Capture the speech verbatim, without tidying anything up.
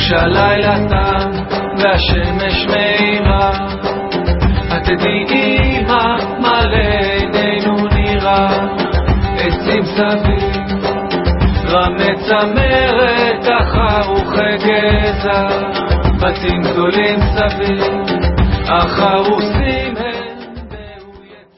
שהלילה תם והשמש מאירה, את תדעי מה מלא עינינו נראה, עצים סביב רמי צמרת החרוכי גזע, בתים גדולים סביב החרוסים